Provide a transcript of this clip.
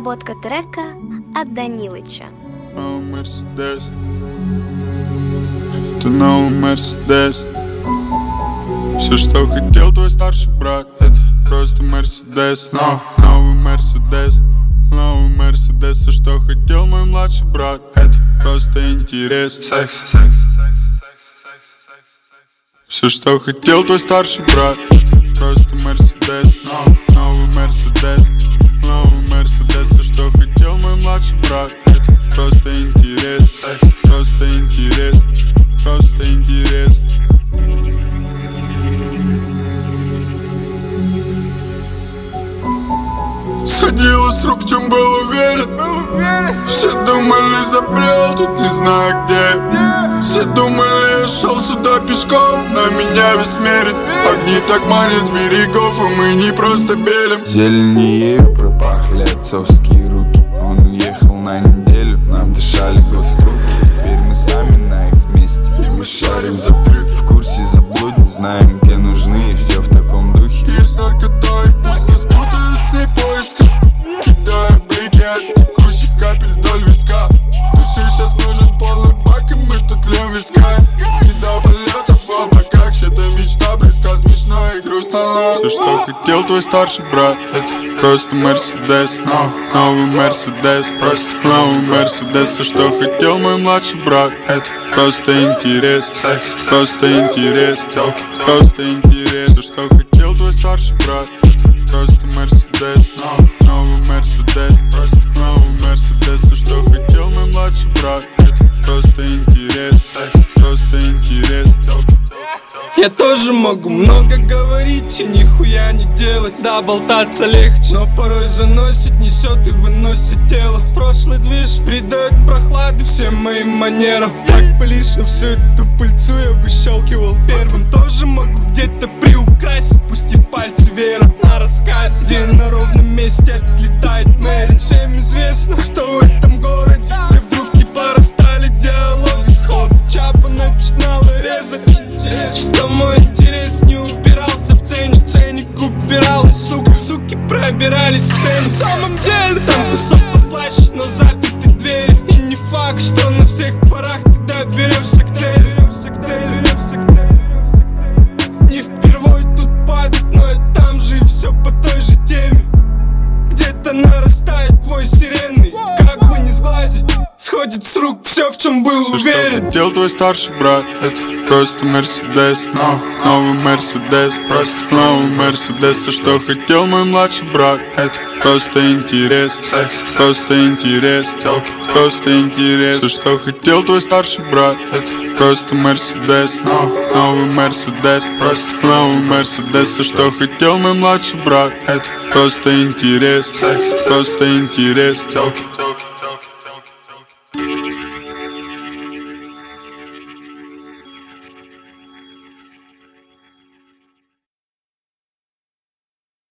Разработка трека от Данилыча. Мерседес, это новый Мерседес. Все, что хотел твой старший брат, это просто Мерседес. Новый Мерседес, новый Мерседес. Все, что хотел мой младший брат, это просто интерес. Все, что хотел твой старший брат, просто Мерседес. Новый Мерседес, новый Мерседес. Все, что хотел мой младший брат, это просто интерес. Просто интерес, просто интерес. Сходило с рук, в чем был уверен. Все думали, забрел, тут не знаю где. Все думали, я шел сюда пешком, но меня весь мерит. Огни так манят с берегов, и мы не просто белим. Зеленею пропахли отцовские руки. Он уехал на неделю, нам дышали гострубки. Теперь мы сами на их месте, и мы шарим за трюки. В курсе заблуден, знаем, где нужны, и все в таком духе. Есть наркотой, пусть нас путают с ней поиском. Кидая блики от текущих капель вдоль виска. Душе сейчас нужен полный бак, и мы тут льем виска. Не до полетов в облаках, чья-то мечта близка, смешно и грустно. Все, что хотел твой старший брат, это просто Мерседес. Новый Мерседес, просто новый Мерседес. Все, что хотел мой младший брат, это просто интерес. Просто интерес, просто интерес. Все, что хотел твой старший брат, просто Мерседес. Новый Мерседес, просто новый Мерседес. Все, что хотел мой младший брат, это просто интерес. Просто интерес. Я тоже могу много говорить и нихуя не делать. Да, болтаться легче, но порой заносит, несет и выносит тело. Прошлый движ придает прохлады всем моим манерам. Так лично всю эту пыльцу я выщелкивал первым. Тоже могу где-то приукрасить, пустив пальцы веером на рассказ, где на ровном месте отлетает Мэрин. Всем известно, что в этом городе, где вдруг не порастали диалоги сходу, Чапа начинала резать. Что мой интерес не упирался в ценник упиралась, сука. Суки пробирались в цену. В самом деле там кусок послаще, но заперты двери. И не факт, что на всех парах ты доберешься к цели. Не впервой тут падает, но и там же и все по той же теме. Где-то нарастает твой сиренный, как бы не сглазить. Сходит с рук все, в чем был все, уверен. Что хотел твой старший брат, это просто Мерседес. Новый Мерседес, просто новый Мерседес. Все, что хотел мой младший брат, это просто интерес. Просто интерес, просто интерес. Все, что хотел твой старший брат, это просто Мерседес. Новый Мерседес, просто новый Мерседес. Все, что хотел мой младший брат, это просто интерес. Просто интерес.